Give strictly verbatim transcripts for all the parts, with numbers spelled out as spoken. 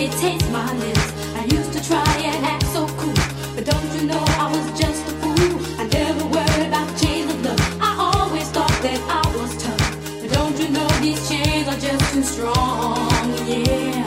it tastes my lips. I used to try and act so cool, but don't you know I was just a fool? I never worried about the chains of love. I always thought that I was tough, but don't you know these chains are just too strong, yeah.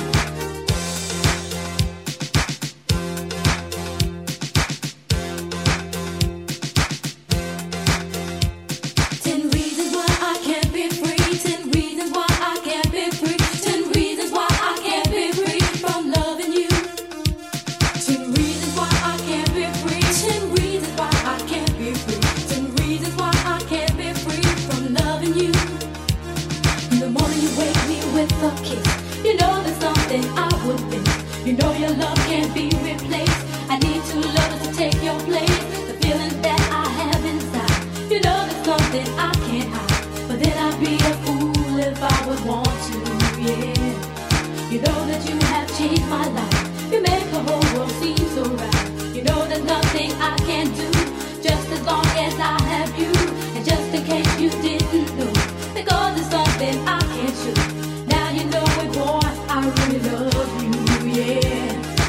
You know your love can't be replaced. I need two lovers to take your place. The feeling that I have inside, you know there's something I can't hide. But then I'd be a fool if I would want to, yeah. You know that you have changed my life. You make the whole world seem so right. You know there's nothing I can't do, just as long as I have you. And just in case you didn't know, because there's something I can't show. Now you know it, boy, I really love you. Yeah.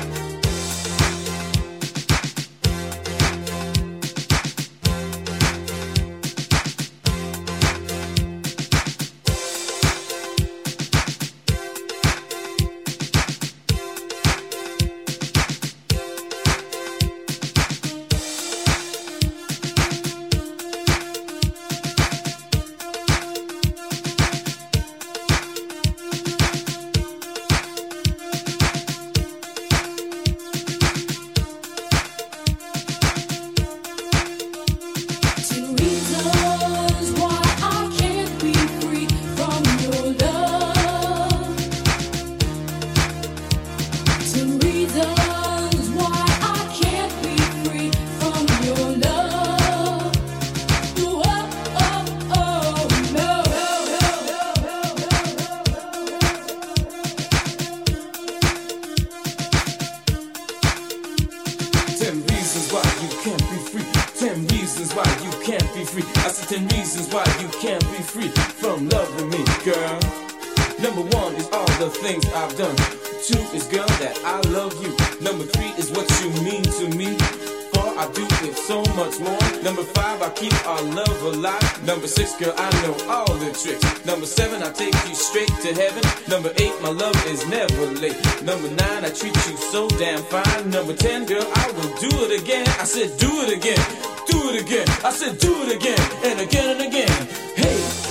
Number six, girl, I know all the tricks. Number seven, I take you straight to heaven. Number eight, my love is never late. Number nine, I treat you so damn fine. Number ten, girl, I will do it again. I said do it again, do it again. I said do it again, and again and again. Hey.